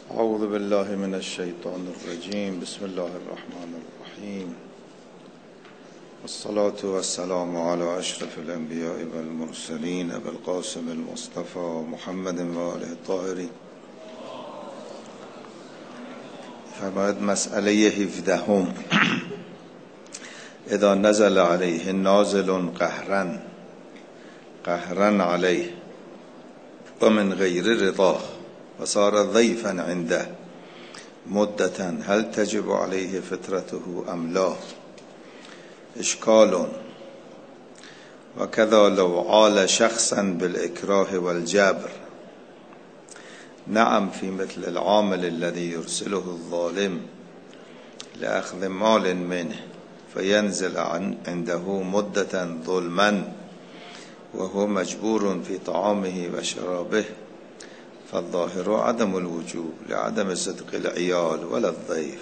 اعوذ بالله من الشیطان الرجیم. بسم الله الرحمن الرحیم. والصلاة والسلام على اشرف الانبیاء والمرسلین ابی القاسم المصطفى محمد و آله الطاهرین. فرماید مسئله 17 اذا نزل علیه نازل قهرا علیه و من غیر رضاه و صار ضیفا عنده مدة هل تجب علیه فطرته ام لا؟ اشکال و کذا لو عال شخصا بالاکراه والجبر نعم في مثل العامل الذي يرسله الظالم لأخذ مال منه فينزل عنده مدة ظلما وهو مجبور في طعامه وشرابه فالظاهر عدم الوجوب لعدم صدق العيال ولا الضيف.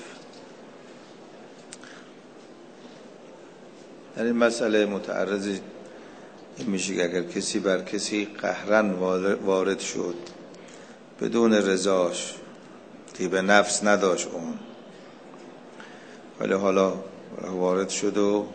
در این مسئله متعرض این میشه که اگر کسی بر کسی قهرن وارد شد بدون رضاش، طیب نفس نداشت اون، ولی حالا وارد شد و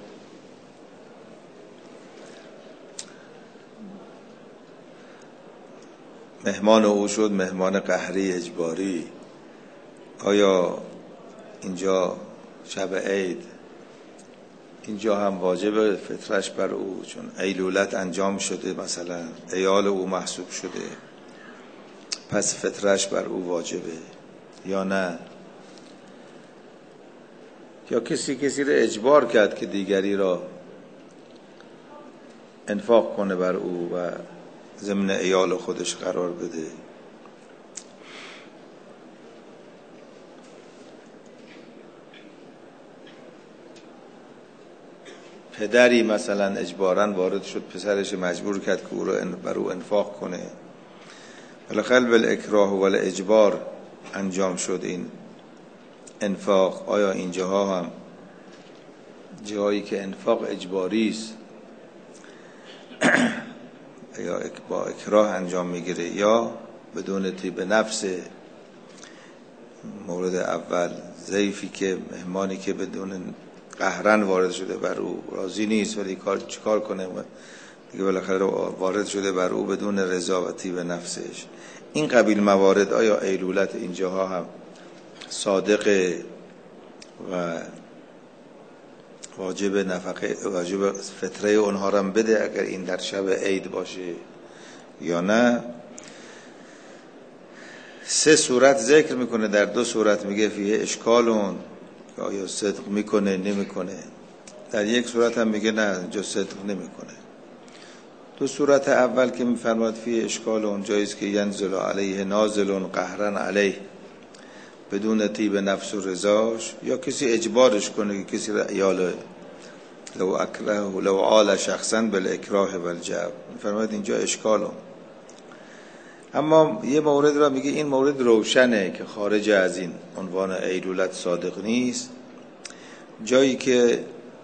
مهمان او شد، مهمان قهری اجباری، آیا اینجا شب عید اینجا هم واجب فطرش بر او، چون ایلولت انجام شده، مثلا عیال او محسوب شده، پس فطرش بر او واجبه یا نه؟ یا کسی را اجبار کرد که دیگری را انفاق کنه بر او و ضمن عیال خودش قرار بده. پدری مثلا اجباراً وارد شد، پسرش مجبور کرد که او را بر او انفاق کنه، بالاخره بالاکراه و الاجبار انجام شد این انفاق. آیا این جاها هم جایی که انفاق اجباری است یا با اکراه انجام میگیره یا بدون طیب نفس؟ مورد اول، ضیفی که مهمانی که بدون قهرن وارد شده بر او، راضی نیست ولی چیکار کنه دیگه، بالاخره وارد شده بر او بدون رضا و طیب نفسش. این قبیل موارد آیا ایلولت اینجاها هم صادقه و واجب نفقه، واجب فطره اونها را بده اگر این در شب عید باشه یا نه؟ 3 صورت ذکر میکنه، در 2 صورت میگه فیه اشکالون، آیا صدق میکنه نمیکنه. در 1 صورت هم میگه نه اینجا صدق نمیکنه. 2 صورت اول که میفرماد فیه اشکالون، جاییست که ینزل علیه نازل قهرا علیه بدون طیب نفس و رضاش، یا کسی اجبارش کنه که کسی را عیال لو عال شخصا بالاکراه والجبر، میفرماید اینجا اشکالون. اما یه مورد را میگه این مورد روشنه که خارج از این عنوان ایلولت صادق نیست، جایی که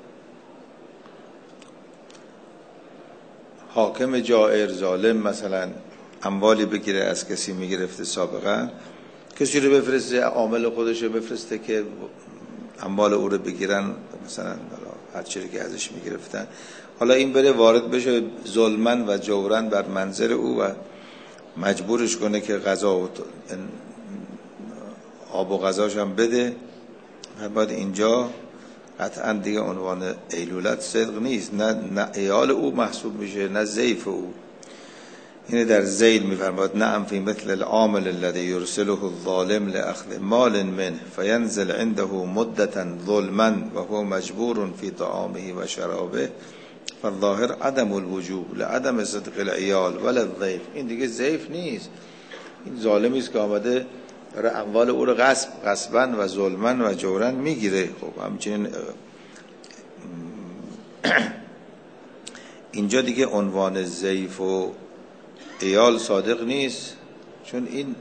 حاکم جائر ظالم مثلا اموالی بگیره از کسی میگرفته سابقا، کسی رو بفرسته، عامل خودش رو بفرسته که اموال او رو بگیرن، مثلا هر چیزی که ازش میگرفتن، حالا این بره وارد بشه ظلمن و جورن بر منظر او و مجبورش کنه که غذا و آب و غذاش هم بده. بعد اینجا قطعا دیگه عنوان ایلولت صدق نیست، نه عیال او محسوب میشه نه ضیف او. اینه در ذیل میفرماد نعم فی مثل العامل الذي يرسله الظالم لأخذ مال منه فینزل عنده مدة ظلما وهو مجبور في طعامه و شرابه فالظاهر عدم الوجوب لعدم صدق العیال ولا الضیف. این دیگه ضیف نیست، این ظالمی است که آمده برای اموال او رو غصبا و ظلما و جورن میگیره. خب همچنین اینجا دیگه عنوان ضیف و عیال صادق نیست، چون این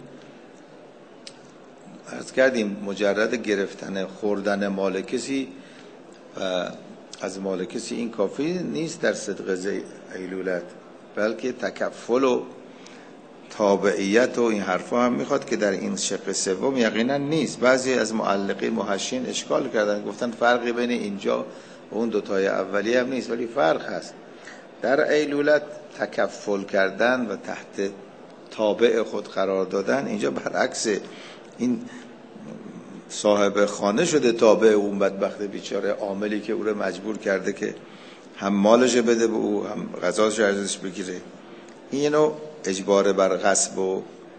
عرض کردیم مجرد گرفتن خوردن مال کسی و از مال کسی این کافی نیست در صدق ایلولت، بلکه تکفل و تابعیت و این حرفا هم میخواد که در این شق سوم یقینا نیست. بعضی از معلقین محشین اشکال کردن، گفتن فرقی بین اینجا و اون دوتای اولی هم نیست، ولی فرق هست. در ایلولت تکفل کردن و تحت تابع خود قرار دادن، اینجا برعکس، این صاحب خانه شده تابع اون بدبخت بیچاره، عاملی که او رو مجبور کرده که هم مالش بده به او هم غذاش ارزش بگیره. اینو اجبار بر غصب و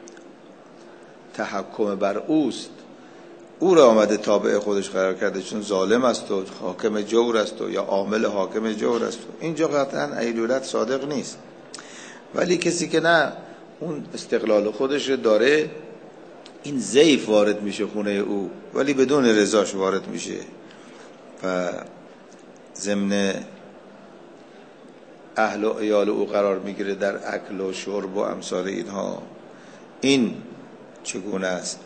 تحکم بر اوست، او را آمده تابع خودش قرار کرده، چون ظالم است و حاکم جور است و یا عامل حاکم جور است. اینجا قطعا ایلولت صادق نیست. ولی کسی که نه اون استقلال خودش داره، این ضعیف وارد میشه خونه او ولی بدون رضاش وارد میشه و ضمن اهل و عیال او قرار میگیره در اکل و شرب و امثال اینها. این چگونه است؟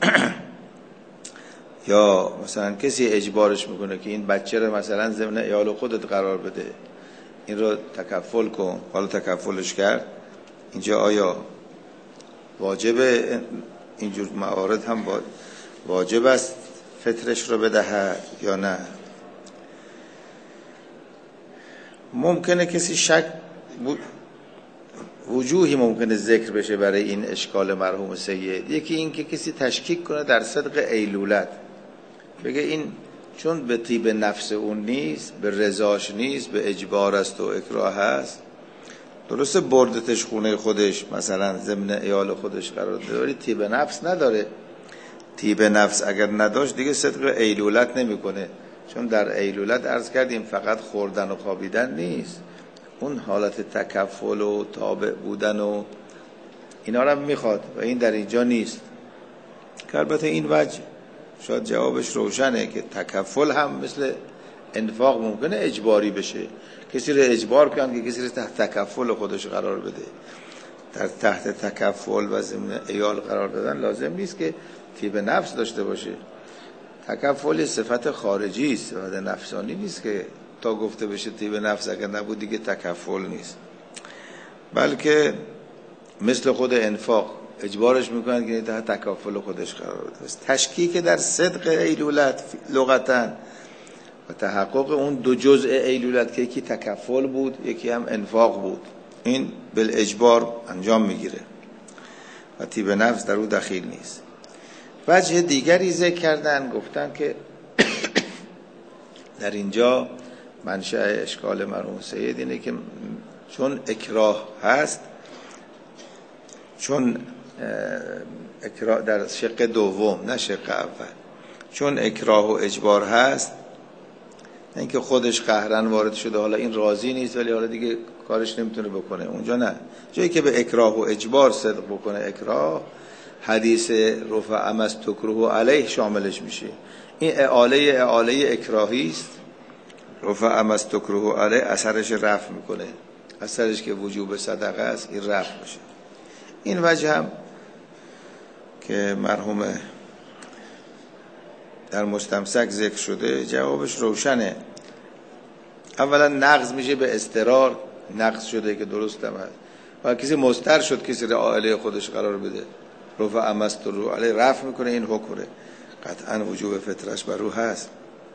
یا مثلا کسی اجبارش میکنه که این بچه رو مثلا ضمن عیال خودت قرار بده، این رو تکفل کن، حالا تکفلش کرد. اینجا آیا واجبه اینجور موارد هم واجب است فطرش رو بدهد یا نه؟ ممکنه کسی شک وجوهی ممکنه ذکر بشه برای این اشکال مرحوم سید. یکی این که کسی تشکیک کنه در صدق ایلولت، بگه این چون به طیب نفس اون نیست، به رضاش نیست، به اجبار است و اکراه است. درسته بردتش خونه خودش مثلا ضمن عیال خودش قرار داده، ولی طیب نفس نداره. طیب نفس اگر نداشت دیگه صدق ایلولت نمیکنه، چون در ایلولت عرض کردیم فقط خوردن و خوابیدن نیست، اون حالت تکفل و تابع بودن و اینا رو میخواد و این در اینجا نیست. که البته این وجه شاید جوابش روشنه که تکفل هم مثل انفاق ممکنه اجباری بشه، کسی رو اجبار کنن که کسی رو تحت تکفل خودش قرار بده. در تحت تکفل و ضمن عیال قرار دادن لازم نیست که طیب نفس داشته باشه. تکفل صفت خارجی است، صفت نفسانی نیست که تا گفته بشه طیب نفس اگر نبود دیگه تکفل نیست، بلکه مثل خود انفاق اجبارش میکنن که تحت تکفل خودش قرار بده. تشکیک در صدق ایلولت لغتاً و تحقق اون دو جزء ایلولت که یکی تکفل بود یکی هم انفاق بود، این بالاجبار انجام میگیره و طیب نفس در او دخیل نیست. وجه دیگری ذکر کردن، گفتن که در اینجا منشأ اشکال مرحوم سید اینه که چون اکراه هست، چون اکراه در شق دوم نه شق اول، چون اکراه و اجبار هست، نه اینکه خودش قهرن وارد شده حالا این راضی نیست ولی حالا دیگه کارش نمیتونه بکنه، اونجا نه. جایی که به اکراه و اجبار صدق بکنه، اکراه حدیث رفع مستکره علیه شاملش میشه. این اعاله اکراهی است، رفع مستکره علیه اثرش رفع میکنه، اثرش که وجوب صدقه است این رفع میشه. این وجه هم که مرحوم در مستمسک ذکر شده جوابش روشنه. اولا نقض میشه به اضطرار، نقض شده که درست هم هست و کسی مضطر شد کسی را عائله خودش قرار بده، رفع مستکره علیه رفع میکنه، این حکمه قطعا وجوب فطرش بر رو هست.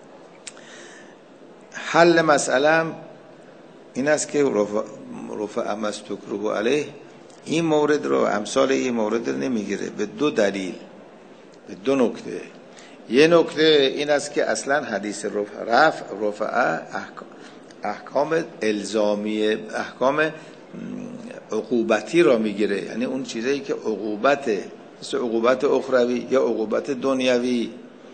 حل مسئله این است که رفع مستکره علیه این مورد رو امثال این مورد رو نمیگیره به دو دلیل، به دو نکته. یه نکته این است که اصلا حدیث رفع احکام الزامی، احکام عقوبتی را میگیره، یعنی اون چیزایی که عقوبته، مثل عقوبت اخروی یا عقوبت دنیوی،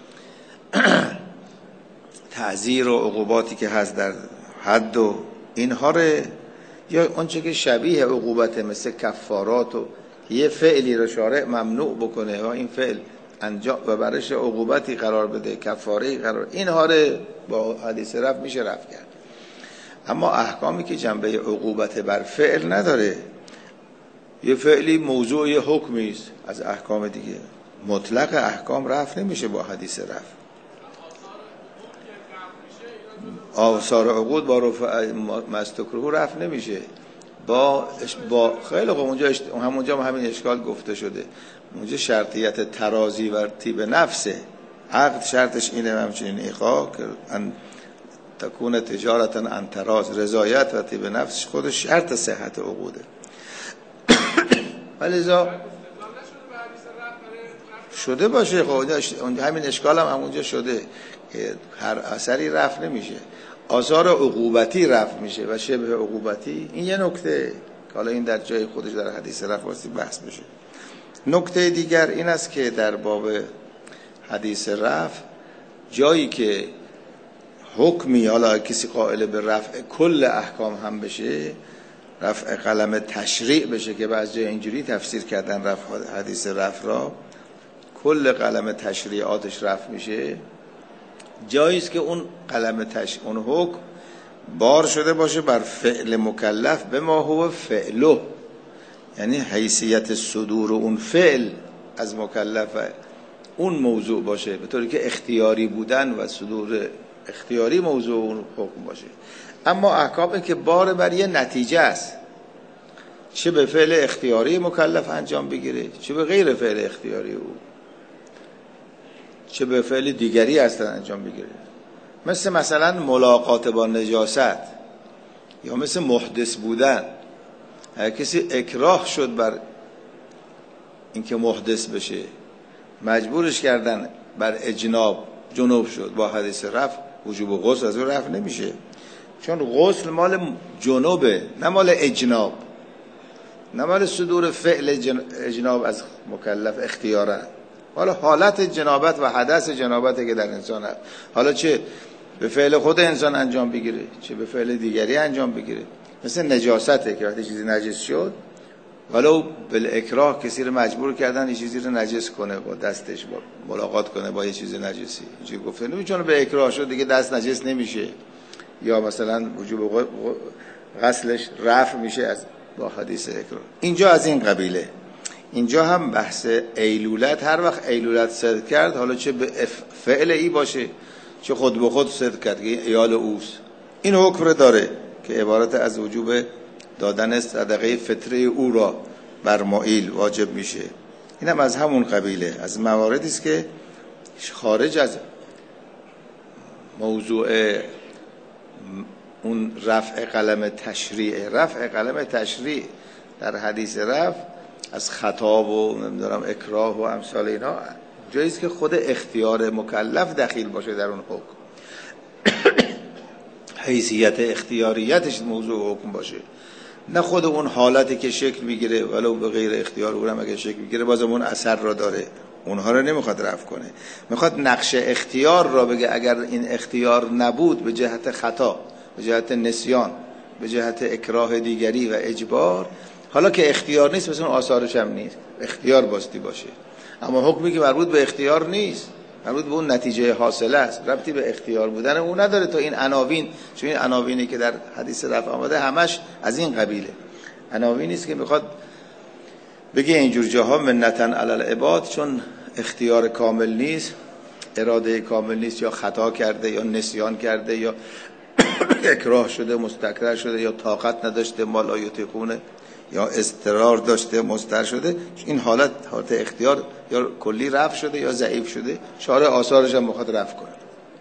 تعزیر و عقوباتی که هست در حد و اینها رو، یا آنچه که شبیه عقوبته مثل کفارات و یه فعلی رو شارع ممنوع بکنه و این فعل انجام و برش عقوبتی قرار بده، کفاره قرار، اینها رو با حدیث رفع میشه رفع کرد. اما احکامی که جنبه عقوبت بر فعل نداره، یه فعلی موضوع یه حکمی است از احکام دیگه، مطلق احکام رفع نمیشه با حدیث رفع. آثار عقود با رفع مستکره رفع نمیشه، با خیلی خوب همونجا همین اشکال گفته شده. اونجا شرطیت ترازی و طیب نفسه. عقد شرطش اینه همچنین ایقا که ان تکون تجارتا عن تراز، رضایت و طیب نفسش خودش شرط صحت عقوده. ولذا شده باشه خب همین اشکال هم همونجا شده که هر اثری رفع نمیشه، آثار عقوبتی رفع میشه و شبه عقوبتی. این یه نکته که حالا این در جای خودش در حدیث رفع واسه بحث بشه. نکته دیگر این است که در باب حدیث رفع جایی که حکمی حالا کسی قائل به رفع کل احکام هم بشه، رفع قلم تشریع بشه که بعضی جای اینجوری تفسیر کردن رفع حدیث رفع را کل قلم تشریعاتش رفع میشه، جاییست که اون قلم اون حکم بار شده باشه بر فعل مکلف به ما هو فعله، یعنی حیثیت صدور اون فعل از مکلف اون موضوع باشه، به طوری که اختیاری بودن و صدور اختیاری موضوع اون حکم باشه. اما احکامی که بار بر یه نتیجه است، چه به فعل اختیاری مکلف انجام بگیره چه به غیر فعل اختیاری او، چه به فعل دیگری هستن انجام بگیره، مثلا ملاقات با نجاست یا مثل محدث بودن. اگه کسی اکراه شد بر اینکه محدث بشه، مجبورش کردن بر اجناب، جنوب شد، با حدیث رفع وجوب غسل از اون رفع نمیشه، چون غسل مال جنوبه نه مال اجناب، نه مال صدور فعل اجناب از مکلف اختیاره. حالا حالت جنابت و حدث جنابت که در انسان هست، حالا چه به فعل خود انسان انجام بگیره چه به فعل دیگری انجام بگیره، مثل نجاسته که وقتی چیزی نجس شد ولو بالاکراه کسی رو مجبور کردن یه چیزی رو نجس کنه، با دستش با ملاقات کنه با یه چیز نجسی، اینجوری گفته نمیچونه به اکراه شد دیگه دست نجس نمیشه، یا مثلا وجوب غسلش رفع میشه از با حدیث اکراه. اینجا از این قبیله. اینجا هم بحث ایلولت، هر وقت ایلولت صدق کرد، حالا چه به فعل ای باشه چه خود به خود صدق کرد که ایال اوست، این حکم رو داره که عبارت از وجوب دادن صدقه فطره او را بر مائیل واجب میشه. این هم از همون قبیله، از مواردی است که خارج از موضوع اون رفع قلم تشریع. رفع قلم تشریع در حدیث رفع از خطا و نمیدونم اکراه و امثال اینا جاییست که خود اختیار مکلف دخیل باشه در اون حکم، حیثیت اختیاریتش موضوع حکم باشه، نه خود اون حالتی که شکل میگیره ولو به غیر اختیار اونم اگه شکل میگیره بازم اون اثر را داره، اونها رو نمیخواد رفع کنه، میخواد نقش اختیار را بگه اگر این اختیار نبود به جهت خطا، به جهت نسیان، به جهت اکراه دیگری و اجبار، حالا که اختیار نیست مثلا آثارش هم نیست، اختیار باستی باشه، اما حکمی که مربوط به اختیار نیست، مربوط به اون نتیجه حاصله است، ربطی به اختیار بودن اون نداره. تا این عناوین، چون این عناوینی که در حدیث رفع آمده همش از این قبیله، عناوینی است که میخواد بگه اینجور جاها منتن علی العباد، چون اختیار کامل نیست، اراده کامل نیست، یا خطا کرده یا نسیان کرده یا اکراه شده مستکرر شده یا طاقت نداشته مالا یطیقونه یا اضطرار داشته مضطر شده، این حالت اختیار یا کلی رفع شده یا ضعیف شده، شارع آثارش هم میخواد رفع کنه.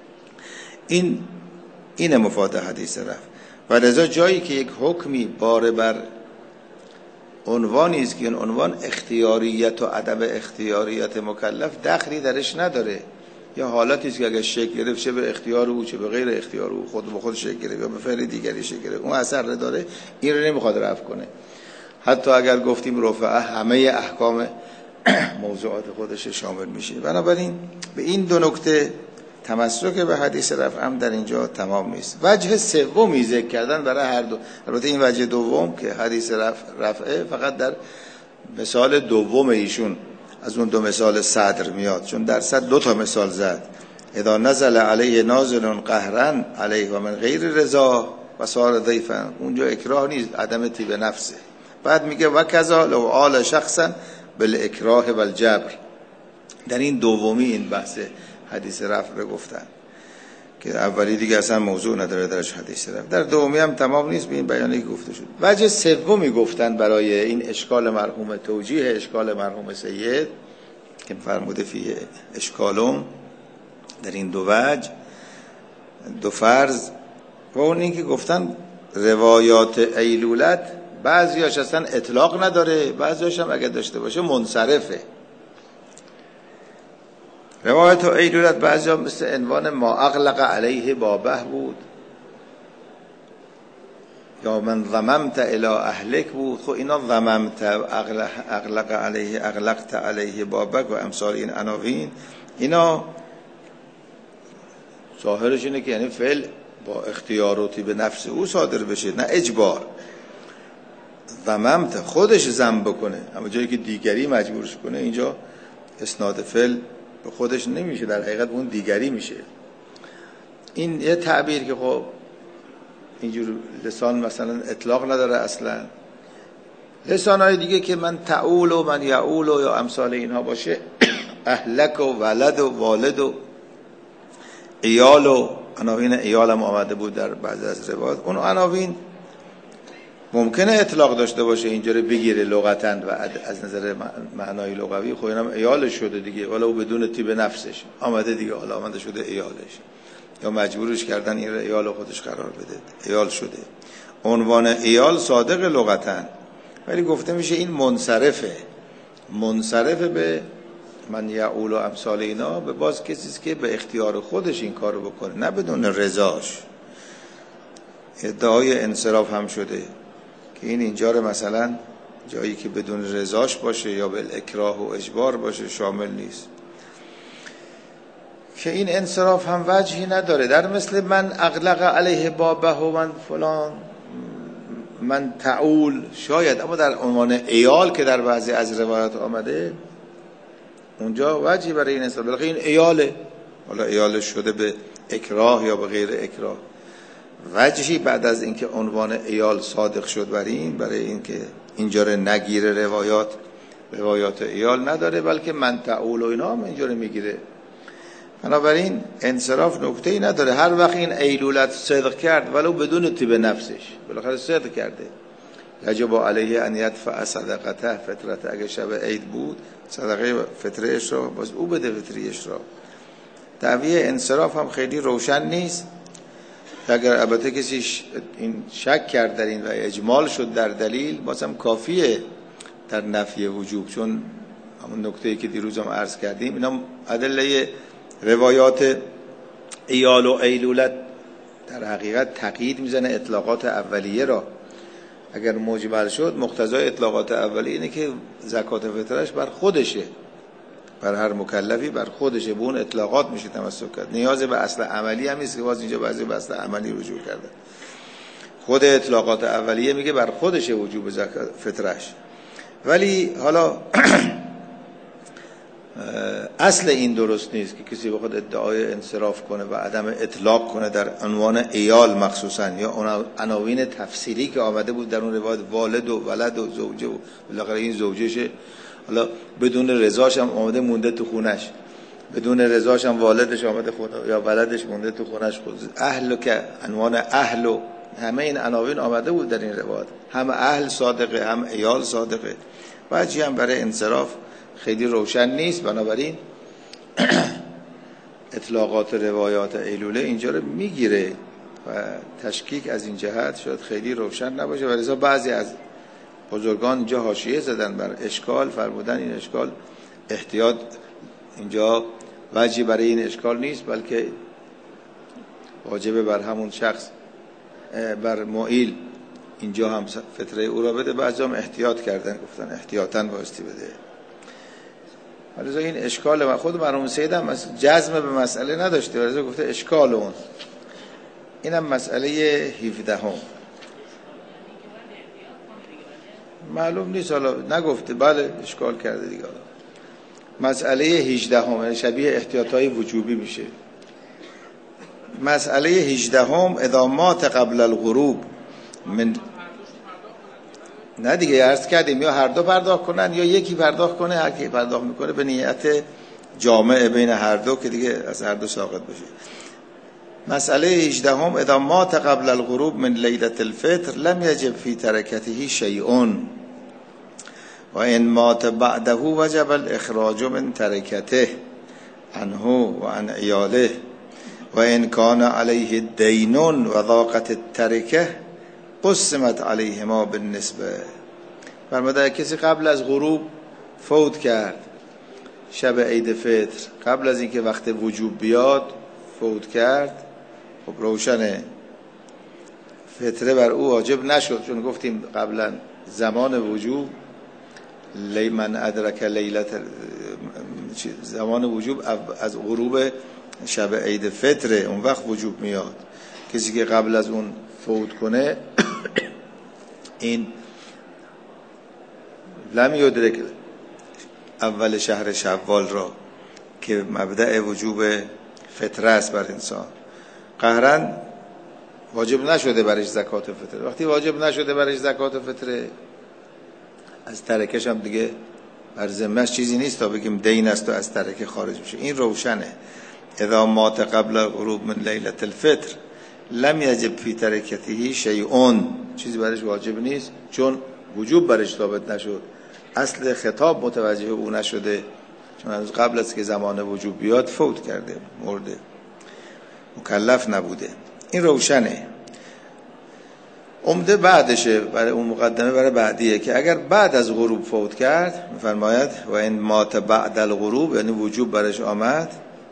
این مفاد حدیث رفع. و لذا جایی که یک حکمی بار بر عنوانی است که این عنوان اختیاریت و عدم اختیاریت مکلف دخلی درش نداره، یا حالتی است که اگر شکل گرفت چه به اختیار او چه به غیر اختیار او، خود به خود شکل گرفت یا به فعل دیگری شکل گرفت، اون اثر داره، این رو نمیخواد رفع کنه. حتی اگر گفتیم رفعه همه احکام موضوعات خودش شامل میشه. بنابراین به این دو نکته تمسک به حدیث رفع هم در اینجا تمام نیست. وجه سومی ذکر کردن برای هر دو، البته این وجه دوم که حدیث رفعه فقط در مثال دوم ایشون از اون دو مثال صدر میاد، چون در صدر دو تا مثال زد، اذا نزل علیه نازل قهرا علیه و من غیر رضا و صار ضیفا، اونجا اکراه نیست، عدم طیب نفسه. بعد میگه و کذا لو آل شخصا بالاکراه والجبر، در این دومی این بحث حدیث رفع رو گفتن. که اولی دیگه اصلا موضوع نداره درش حدیث رفت. در دومی هم تمام نیست به این بیانی که گفته شد. وجه سومی گفتن برای این اشکال مرحوم توجیه اشکال مرحوم سید که فرموده فیه اشکالم، در این دو وجه دو فرض، و اون این که گفتن روایات ایلولت بعضیاش اصلا اطلاق نداره، بعضیاش هم اگه داشته باشه منصرفه. روایت ایلولت بعضی هم مثل عنوان ما اغلق علیه بابه بود، یا من ضممت الی اهلک بود. خب اینا ضممت، اغلق علیه، اغلقت علیه بابک و امثال این عناوین، اینا ظاهرش اینه که یعنی فعل با اختیاراتی به نفس او صادر بشه، نه اجبار. ضممت خودش ضم بکنه، اما جایی که دیگری مجبورش کنه، اینجا اسناد فعل به خودش نمیشه، در حقیقت اون دیگری میشه. این یه تعبیر که خب اینجور لسان مثلا اطلاق نداره اصلا. لسانهای دیگه که من تعول و من یعول و یا امثال اینها باشه، اهلک و ولد و والد و ایال و عناوین ایال هم آمده بود در بعضی از روایات. اون عناوین ممکنه اطلاق داشته باشه، اینجوری بگیره لغتاً و از نظر معنای لغوی خب اینم ایالش شده دیگه، ولو بدون طیب نفسش آمده دیگه، حالا آمده شده ایالش، یا مجبورش کردن این ایال خودش قرار بده، ایال شده. عنوان ایال صادق لغتاً، ولی گفته میشه این منصرفه به من یعول و امثال اینا، به باز کسیست که به اختیار خودش این کارو بکنه، نه بدون رضاش. ادعای انصراف هم شده که این اینجا رو مثلا جایی که بدون رضاش باشه یا بالاکراه و اجبار باشه شامل نیست، که این انصراف هم وجهی نداره. در مثل من اغلق علیه بابه و من فلان، من تعول شاید، اما در عنوان ایال که در بعضی از روایات آمده اونجا وجهی برای این انصراف، بلکه این ایاله، حالا ایالش شده به اکراه یا به غیر اکراه، وجهی بعد از اینکه عنوان ایال صادق شد برای اینکه اینجا رو نگیره روایات ایال نداره، بلکه من تعول و اینا هم اینجا رو میگیره. بنابراین انصراف نکته‌ای نداره. هر وقت این ایلولت صدق کرد ولو بدون طیب نفسش، بالاخره صدق کرده، یجب علیه ان یدفع صدقته فطرته، اگه شب عید بود صدقه فطرهش را باز او بده فطریش را. دعوی انصراف هم خیلی روشن نیست. اگر البته کسی این شک کرد در این و اجمال شد در دلیل، بازم کافیه در نفی وجوب، چون همون نکته‌ای که دیروز هم عرض کردیم، اینا ادله روایات ایال و ایلولت در حقیقت تقیید میزنه اطلاقات اولیه را. اگر مجمل شد مقتضای اطلاقات اولیه اینه که زکات فطرش بر خودشه، بر هر مکلفی بر خودشه، به اون اطلاقات میشه تمسک کرد. نیاز به اصل عملی هم نیست که باز اینجا بعضی به اصل عملی رجوع کرده. خود اطلاقات اولیه میگه بر خودشه وجوب زکات فطرش. ولی حالا اصل این درست نیست که کسی بخواد ادعای انصراف کنه و عدم اطلاق کنه در عنوان ایال مخصوصا، یا اون عناوین تفسیری که آمده بود در اون روایت، والد و ولد و زوجه و بالاخره این زوجشه، حالا بدون رضاش هم آمده مونده تو خونش، بدون رضاش هم والدش آمده خونه یا ولدش مونده تو خونش. خود اهل که عنوان اهل و همه این عناوین آمده بود در این روایت، هم اهل صادقه هم ایال صادقه. وجهی هم برای انصراف خیلی روشن نیست. بنابراین اطلاقات روایات ایلوله اینجا رو میگیره و تشکیک از این جهت شاید خیلی روشن نباشه. ولی بعضی از بزرگان اینجا حاشیه زدن بر اشکال، فرمودن این اشکال احتیاط اینجا وجهی برای این اشکال نیست، بلکه واجبه بر همون شخص، بر معیل اینجا هم فطره او را بده. بعضی هم احتیاط کردن، گفتن احتیاطاً باستی بده. ولی این اشکال و خود مرحوم سید هم جزم به مسئله نداشته، ولی گفته اشکال اون، اینم مسئله 17 هم معلوم نیست، حالا نگفته، بله اشکال کرده دیگه. مسئله 18 هم شبیه احتیاطهای وجوبی میشه. مسئله 18 هم اذا مات قبل الغروب من، نه دیگه عرض کردیم یا هر دو پرداخت کنن یا یکی پرداخت کنه، هر کی پرداخت میکنه به نیت جامع بین هر دو که دیگه از هر دو ساقط بشه. مسئله 18 اذا مات قبل الغروب من لیلة الفطر لم یجب فی ترکته شیء و ان مات بعده وجب الاخراج من ترکته عنه و عن عیاله و ان کان علیه دین و ضاقت الترکه قسمت علیهما بالنسبه. فرموده کسی قبل از غروب فوت کرد، شب عید فطر قبل از اینکه وقت وجوب بیاد فوت کرد، خب روشنه فطره بر او واجب نشد، چون گفتیم قبلا زمان وجوب من ادرک لیلت زمان وجوب از غروب شب عید فطره، اون وقت وجوب میاد. کسی که قبل از اون فوت کنه این لم یدرک اول شهر شوال را که مبدأ وجوب فطره است بر انسان، قهرن واجب نشده برش زکات فطره. وقتی واجب نشده برش زکات فطره، از ترکش هم دیگه بر ذمه‌اش چیزی نیست تا بگیم دین است و از ترکه خارج میشه. این روشنه. اذا مات قبل الغروب من لیلة الفطر لم یجب فی ترکته شیء، چیزی برش واجب نیست چون وجوب برش ثابت نشد، اصل خطاب متوجه او نشده، چون از قبل از که زمان وجوب بیاد فوت کرده، مرده، مکلف نبوده. این روشنه. عمده بعدشه، برای اون مقدمه برای بعدیه که اگر بعد از غروب فوت کرد، میفرماید و این مات بعد الغروب، یعنی وجوب برش آمد،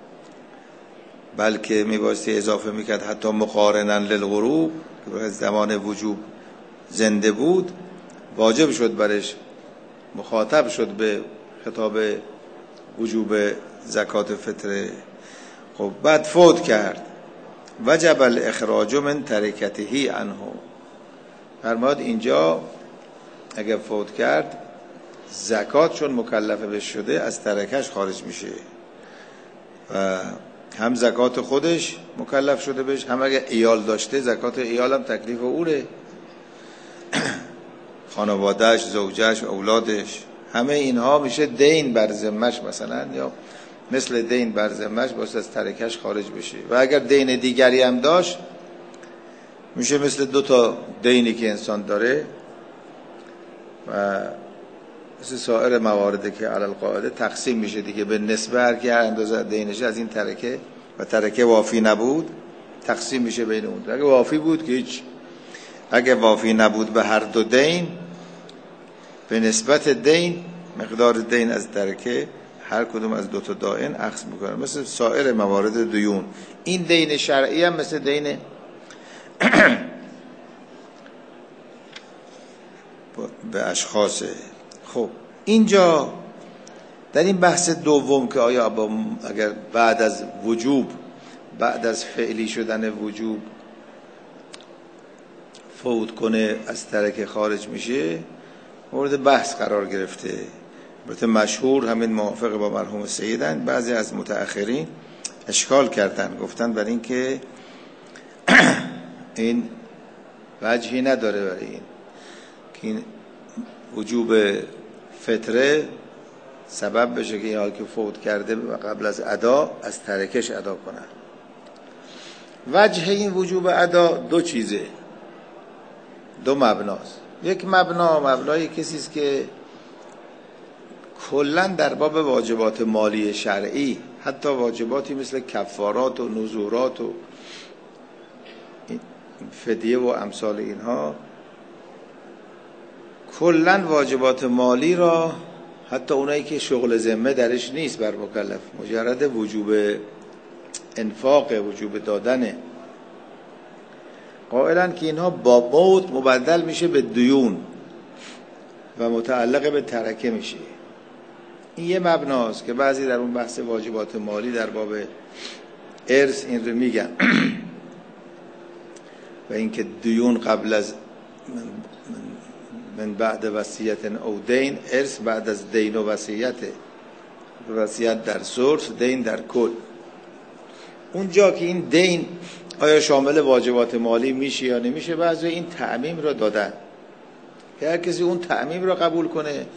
بلکه میبایستی اضافه میکرد حتی مقارنن للغروب، که برای زمان وجوب زنده بود، واجب شد برش، مخاطب شد به خطاب وجوب زکات فطره. خب بعد فوت کرد، وجب الاخراج من ترکته عنه. فرماد اینجا اگر فوت کرد زکات چون مکلف بهش شده از ترکش خارج میشه و هم زکات خودش مکلف شده بهش، هم اگر ایال داشته زکات ایال هم تکلیف اوره، خانوادهش، زوجش، اولادش، همه اینها میشه دین بر ذمه‌اش مثلا، یا مثل دین بر ذمه‌اش واسه از ترکش خارج بشه. و اگر دین دیگری هم داشت میشه مثل 2 تا دینی که انسان داره و مثل سایر مواردی که علی القاعده تقسیم میشه دیگه به نسبه، هر کی هر اندازه دینش از این ترکه و ترکه وافی نبود تقسیم میشه بین اون. اگه وافی بود که هیچ، اگه وافی نبود به هر دو دین، به نسبت دین مقدار دین از ترکه هر کدوم از 2 تا دائن اخذ میکنه، مثل سایر موارد دیون. این دین شرعی هم مثل دین به اشخاصه. خب اینجا در این بحث دوم که آیا اگر بعد از وجوب، بعد از فعلی شدن وجوب فوت کنه از ترکه خارج میشه، مورد بحث قرار گرفته. البته مشهور همین موافق با مرحوم سیدن، بعضی از متأخرین اشکال کردن، گفتن برای این که این وجهی نداره برای این که این وجوب فطره سبب بشه که این حال که فوت کرده و قبل از ادا از ترکش ادا کنن. وجه این وجوب ادا 2 چیزه، 2 مبناست. یک مبنای کسی است که کلا در باب واجبات مالی شرعی، حتی واجباتی مثل کفارات و نذورات و فدیه و امثال اینها، کلا واجبات مالی را، حتی اونایی که شغل ذمه درش نیست بر مکلف، مجرد وجوب انفاق، وجوب دادنه، قائلن که اینها با موت مبدل میشه به دیون و متعلق به ترکه میشه. این یه مبناست که بعضی در اون بحث واجبات مالی در باب ارث این رو میگن و اینکه دیون قبل از من بعد وصیت او دین، ارث بعد از دین و وصیت، وصیت در ثلث، دین در کل. اونجا که این دین آیا شامل واجبات مالی میشه یا نمیشه، بعضی این تعمیم را دادن که هر کسی اون تعمیم را قبول کنه،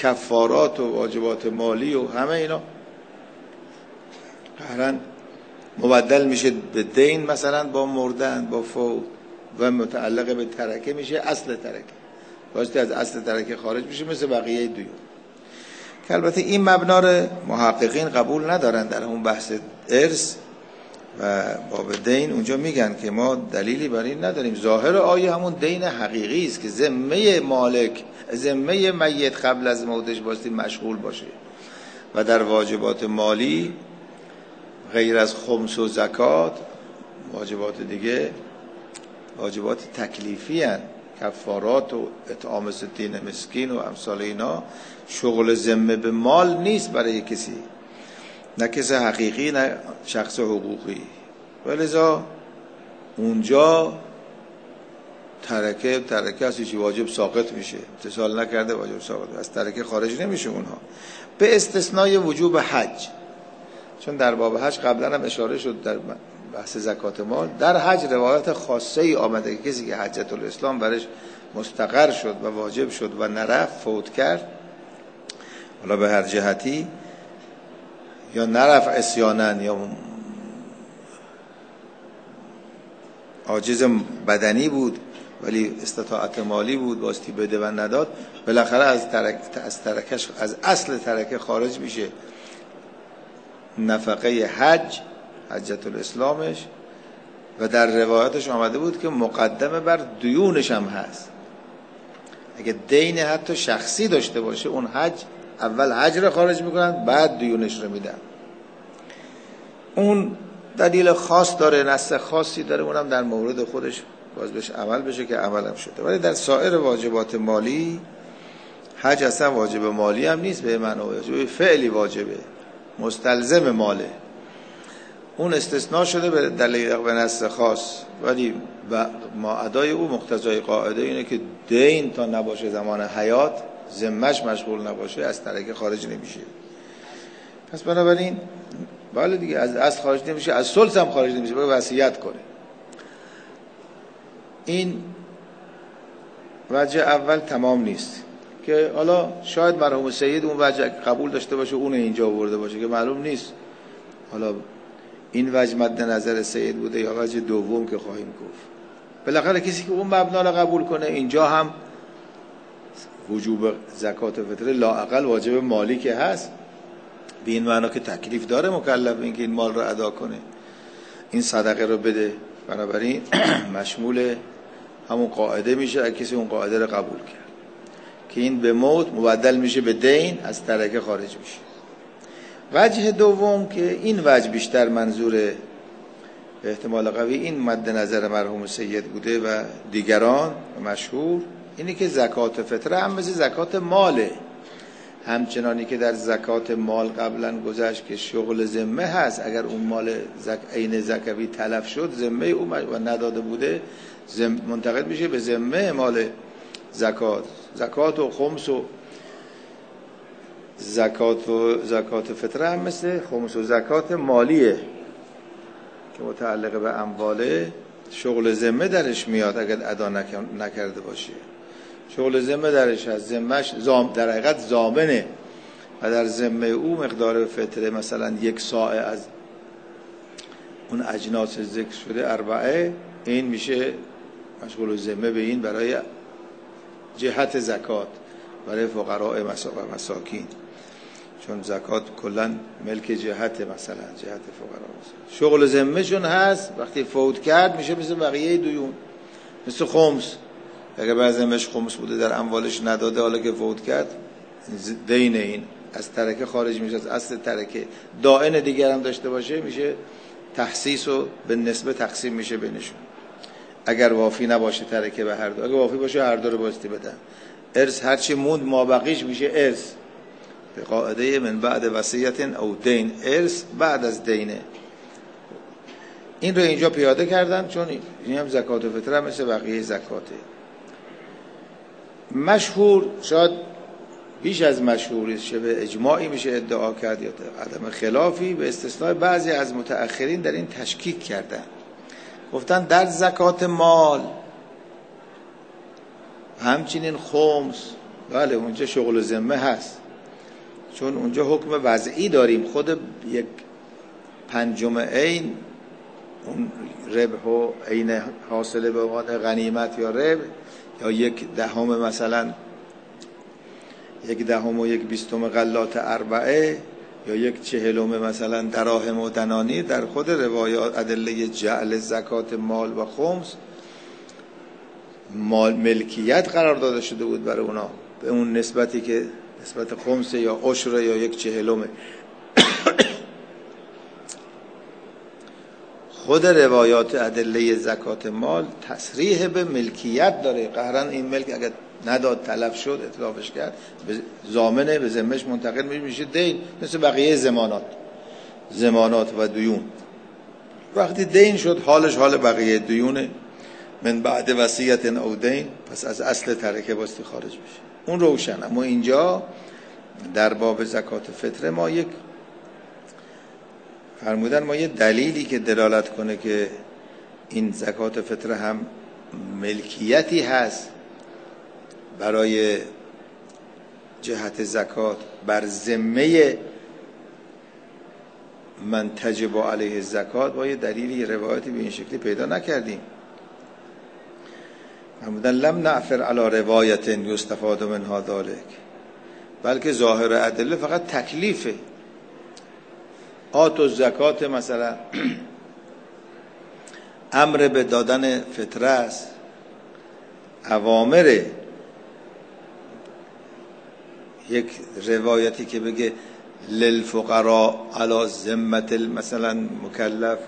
کفارات و واجبات مالی و همه اینا قهرن مبدل میشه به دین مثلا با مردن با فوت و متعلق به ترکه میشه اصل ترکه، واسه از اصل ترکه خارج میشه مثل بقیه دیون. که البته این مبنا رو محققین قبول ندارن در اون بحث ارث و باب دین. اونجا میگن که ما دلیلی برای این نداریم، ظاهر آیه همون دین حقیقی است که ذمه مالک، ذمه میت قبل از موتش باستی مشغول باشه و در واجبات مالی غیر از خمس و زکات واجبات دیگه واجبات تکلیفی هن، کفارات و اطعام 60 مسکین و امثال اینا. شغل ذمه به مال نیست برای کسی، نه کسی حقیقی نه شخص حقوقی. ولذا اونجا ترکه از هیچی واجب ساقط میشه، اتصال نکرده واجب ساقط، از ترکه خارج نمیشه اونها، به استثنای وجوب حج. چون در باب حج قبلا هم اشاره شد در بحث زکات مال، در حج روایت خاصه ای آمده که کسی که حجت الاسلام برش مستقر شد و واجب شد و نرفت، فوت کرد، حالا به هر جهتی، یا نرفت عصیانن یا عاجز بدنی بود ولی استطاعت مالی بود واسطی بده و نداد، بالاخره از اصل ترکه خارج میشه. نفقه حجت الاسلامش، و در روایاتش آمده بود که مقدمه بر دیونش هم هست. اگه دین حتی شخصی داشته باشه اون حج، اول حج رو خارج میکنن بعد دیونش رو میدن. اون دلیل خاص داره، نص خاصی داره، اونم در مورد خودش باز بهش عمل بشه که عمل هم شده. ولی در سایر واجبات مالی حج اصلا واجب مالی هم نیست به معنی واجب فعلی، واجبه مستلزم ماله. اون استثناء شده به دلیل به نص خاص، ولی ما ادای او مقتضای قاعده اینه که دین تا نباشه زمان حیات، ذمه‌اش مشغول نباشه، از ترکه خارج نمیشه. پس بنابراین بله دیگه، از اصل خارج نمیشه، از ثلث هم خارج نمیشه، باید وصیت کنه. این وجه اول تمام نیست که حالا شاید مرحوم سید اون وجه قبول داشته باشه، اون اینجا آورده باشه که معلوم نیست. حالا این وجه مد نظر سید بوده یا وجه دوم که خواهیم گفت. بالاخره کسی که اون مبنا رو قبول کنه، اینجا هم وجوب زکات فطره لااقل واجب مالی که هست، به این معنا که تکلیف داره مکلف این که این مال رو ادا کنه، این صدقه رو بده. بنابراین مشمول همون قاعده میشه اگه کسی اون قاعده رو قبول کرد که این به موت مبدل میشه به دین، از ترکه خارج میشه. وجه دوم که این وجه بیشتر منظور به احتمال قوی این مد نظر مرحوم سید بوده و دیگران و مشهور، اینی که زکات فطره هم مثل زکات ماله، همچنانی که در زکات مال قبلا گذشت که شغل ذمه هست، اگر اون مال عین زکوی تلف شد ذمه او و نداده بوده منتقل میشه به ذمه مال زکات و خمس و زکات فطره هم مثل خمس و زکات مالیه که متعلق به امواله، شغل ذمه درش میاد اگر ادا نکرده باشه. شغل ذمه درش هست، ذمهش در حقیقت ضامنه و در ذمه او مقدار فطره مثلا 1 ساعه از اون اجناس ذکر شده 4، این میشه مشغول ذمه به این برای جهت زکات، برای فقراء و مساکین، چون زکات کلا ملک جهت، مثلا جهت فقرا. شغل ذمه چون هست وقتی فوت کرد میشه مثل بقیه دیون، مثل خمس. اگر بعض ذمهش خمس بوده در اموالش نداده، حالا که فوت کرد دین این از ترکه خارج میشه، از اصل ترکه. دائن دیگر هم داشته باشه میشه تخصیص و به نسبه تقسیم میشه بینشون. اگر وافی نباشه ترکه به هر دو، اگر وافی باشه هر دو رو باستی بدن. ارث هرچی موند ما بقیش میشه ارث به قاعده من بعد وصیت او دین، ارث بعد از دینه. این رو اینجا پیاده کردن چون این هم زکات فطره مثل بقیه زکاته. مشهور، شاید بیش از مشهوری، شبه اجماعی میشه ادعا کرد یا عدم خلافی، به استثناء بعضی از متأخرین در این تشکیک کردن، گفتن در زکات مال همچنین خمس، بله اونجا شغل ذمه هست، چون اونجا حکم وضعی داریم، خود یک پنجم عین، اون ربح و عین حاصله به عنوان غنیمت یا ربح، یا 1/10 مثلا 1/10 و 1/20 غلات اربعه، یا 1/40 مثلا دراهم و دنانیر، در خود روایات ادله جعل زکات مال و خمس مال ملکیت قرار داده شده بود برای اونا به اون نسبتی که نسبت خمس یا عشر یا 1/40. خود روایات ادله زکات مال تصریح به ملکیت داره. قهرن این ملک اگر نداد، تلف شد، اتلافش کرد، به ضامنه به ذمهش منتقل میشه دین، مثل بقیه زمانات و دیون. وقتی دین شد حالش حال بقیه دیونه، من بعد وصیت او دین، پس از اصل ترکه باستی خارج بشه، اون روشن. اما اینجا در باب زکات فطره ما فرمودن ما یه دلیلی که دلالت کنه که این زکات فطره هم ملکیتی هست برای جهت زکات بر ذمه من تجب علیه زکات، با یه دلیلی روایتی به این شکلی پیدا نکردیم. فرمودن لم نعفر علی روایت یستفاد منها ذلک، بلکه ظاهر ادله فقط تکلیفه. آت و زکات مثلا امر به دادن فطره است، اوامر یک روایتی که بگه للفقراء علی ذمت مثلا مکلف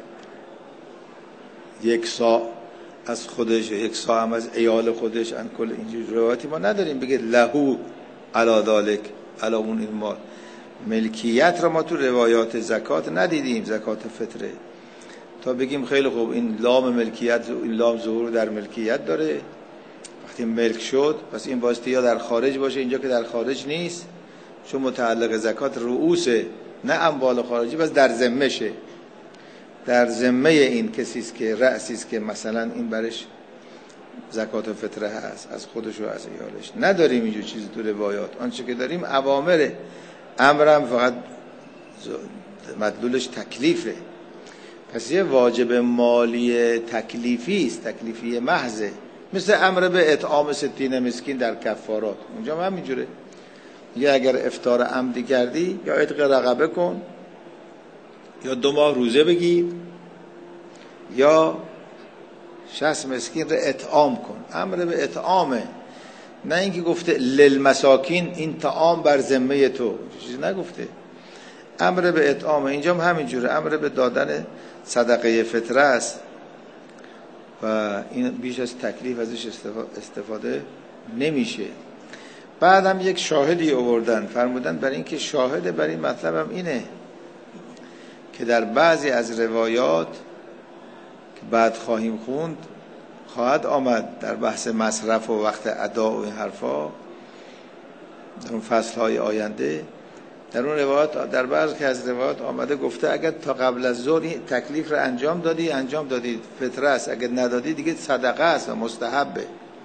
1 صاع از خودش، 1 صاع هم از عیال خودش، ان کل اینجور روایتی ما نداریم بگه لهو علی ذلک علی اون این مال. ملکیت را ما تو روایات زکات ندیدیم، زکات فطره، تا بگیم خیلی خوب این لام ملکیت، این لام ظهور در ملکیت داره، وقتی ملک شد پس این واسطه یا در خارج باشه، اینجا که در خارج نیست چون متعلق زکات رؤوسه نه اموال خارجی، بس در ذمه شه، در ذمه این کسی است که رأسی است که مثلا این برش زکات فطره هست، از خودش و از عیالش. نداریم اینجور چیزی تو روایات. آنچه که داریم اوامره، امرم فقط مدلولش تکلیفه. پس یه واجب مالی تکلیفی است، تکلیفی محضه، مثل امر به اطعام 60 مسکین در کفارات. اونجا هم همینجوره، یا اگر افطار عمدی کردی یا عتق رقبه کن، یا 2 ماه روزه بگیر، یا 60 مسکین رو اطعام کن. امر به اطعامه، نه اینکه گفته للمساکین این طعام بر ذمه تو، چیزی نگفته. امر به اطعام. اینجا هم همینجوره، امر به دادن صدقه فطره است و این بیش از تکلیف ازش استفاده نمیشه. بعد هم یک شاهدی آوردن، فرمودن برای این که شاهد بر این مطلب هم اینه که در بعضی از روایات که بعد خواهیم خوند خواهد آمد در بحث مصرف و وقت ادا و این حرفا در اون فصلهای آینده، در اون روایات در بعضی که از روایات آمده گفته اگر تا قبل از ظهر این تکلیف رو انجام دادی فطره است، اگر ندادی دیگه صدقه است و مستحبه.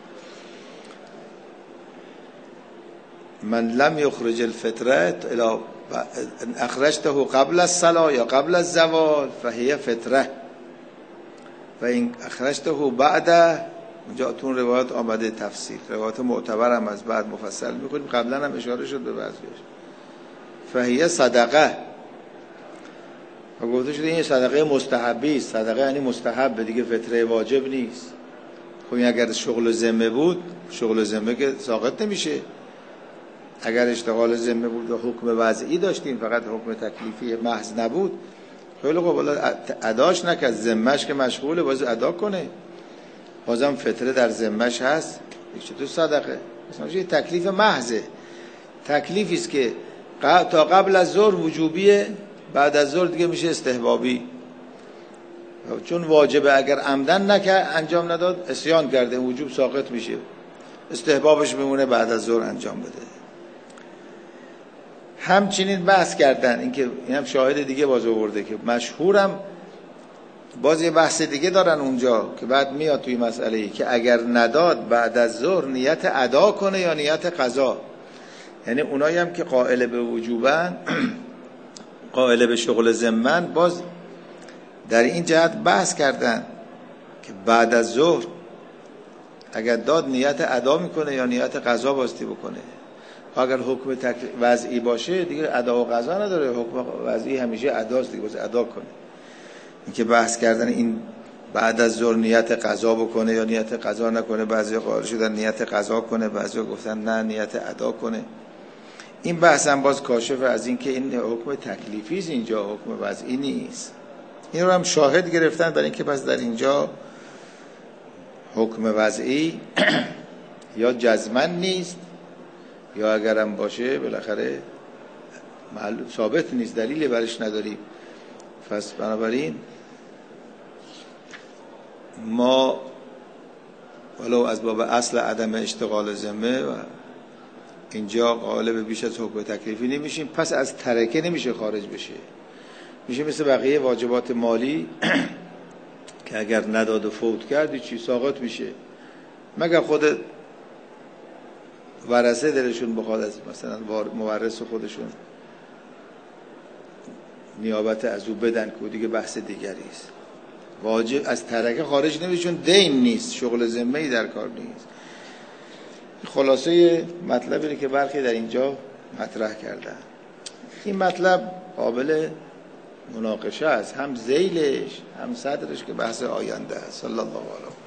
من لم یخرج الفطره الا اخرجته قبل الصلاه یا قبل الزوال فهي فطره و این اخرجته بعد. اونجا تو روایات آمده تفسیر، روایات معتبر هم از بعد مفصل میکنیم، قبلا هم اشاره شد به بعضیش. فهیه صدقه و گفته شده این صدقه مستحبی است. صدقه یعنی مستحب دیگه، فطره واجب نیست. خب این اگر شغل ذمه بود، شغل ذمه که ساقط نمیشه. اگر اشتغال ذمه بود و حکم وضعی داشتیم، فقط حکم تکلیفی محض نبود، خیلی خب والا اداش نکرد، ذمهش که مشغوله باز ادا کنه، بازم فطره در ذمهش هست، چطور صدقه؟ مثلا یه تکلیف محضه، تکلیفی است که تا قبل از ظهر وجوبیه، بعد از ظهر دیگه میشه استحبابی، چون واجبه اگر عمدن نکرد انجام نداد عصیان کرده، وجوب ساقط میشه، استحبابش میمونه بعد از ظهر انجام بده. همچنین بحث کردن، اینکه این هم شاهد دیگه باز آورده که مشهورم باز یه بحث دیگه دارن اونجا که بعد میاد توی مسئله ای که اگر نداد بعد از ظهر نیت ادا کنه یا نیت قضا. یعنی اونایی هم که قائل به وجوبن، قائل به شغل ذمن، باز در این جهت بحث کردن که بعد از ظهر اگر داد نیت ادا میکنه یا نیت قضا باستی بکنه. اگر حکم وضعی باشه دیگه ادا و قضا نداره، حکم وضعی همیشه اداست دیگه، باید ادا کنه. این که بحث کردن این بعد از ظهر نیت قضا بکنه یا نیت قضا نکنه، بعضی قائل شدن نیت قضا کنه، بعضی گفتن نه نیت ادا کنه. این بحث هم باز کاشف از این که این حکم تکلیفی است، اینجا حکم وضعی نیست. این رو هم شاهد گرفتن برای اینکه پس در اینجا حکم وضعی یا جزمن نیست یا اگرم باشه بالاخره ثابت نیست، دلیلی برش نداریم. پس بنابراین ما ولو از باب اصل عدم اشتغال ذمه و اینجا قالب بیش از حکم تکلیفی نمیشیم، پس از ترکه نمیشه خارج بشه. میشه مثل بقیه واجبات مالی که اگر نداد و فوت کرد چی ساقط میشه، مگر خود ورثه دلشون بخواد از مثلا مورث خودشون نیابت از او بدن که دیگه بحث دیگری است. واجب از ترکه خارج نمیشون، دین نیست، شغل ذمه‌ای در کار نیست. خلاصه مطلبی که برخی در اینجا مطرح کردن. این مطلب قابل مناقشه است، هم ذیلش هم صدرش که بحث آینده است. صلی الله علیه